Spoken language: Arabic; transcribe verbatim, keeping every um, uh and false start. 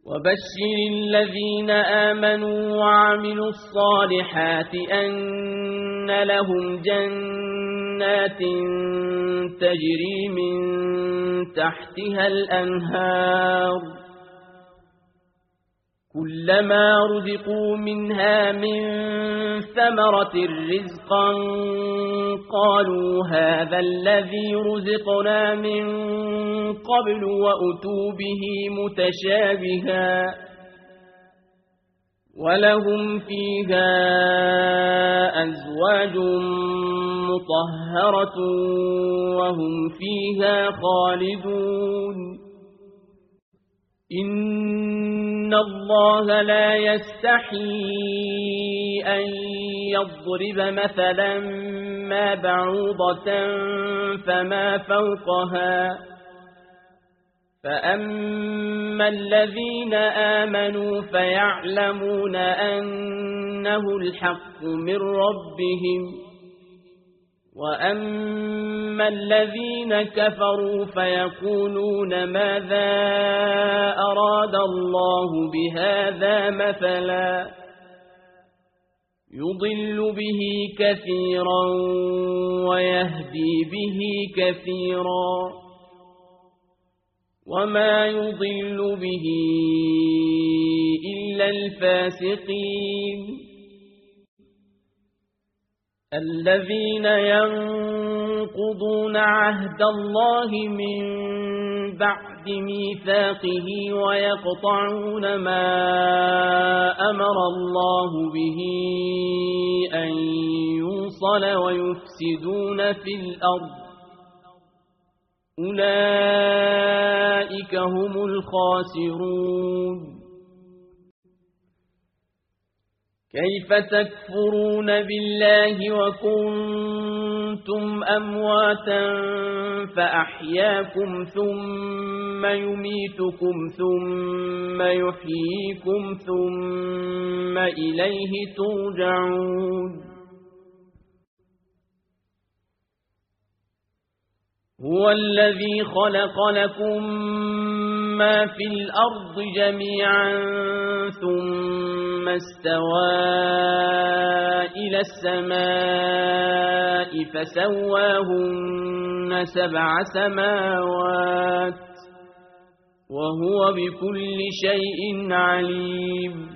وبشر الذين آمنوا وعملوا الصالحات أن لهم جنات تجري من تحتها الأنهار كلما رزقوا منها من ثمرة رزقا قالوا هذا الذي رزقنا من قبل وأتوا به متشابها ولهم فيها أزواج مطهرة وهم فيها خالدون إن الله لا يستحي أن يضرب مثلا ما بعوضة فما فوقها فأما الذين آمنوا فيعلمون أنه الحق من ربهم وأما الذين كفروا فيقولون ماذا أراد الله بهذا مثلا يضل به كثيرا ويهدي به كثيرا وما يضل به إلا الفاسقين الذين ينقضون عهد الله من بعد ميثاقه ويقطعون ما أمر الله به أن يوصل ويفسدون في الأرض أولئك هم الخاسرون كيف تكفرون بالله وكنتم أمواتا فأحياكم ثم يميتكم ثم يحييكم ثم إليه ترجعون هو الذي خلق لكم ما في الأرض جميعا ثم استوى إلى السماء فسواهن سبع سماوات وهو بكل شيء عليم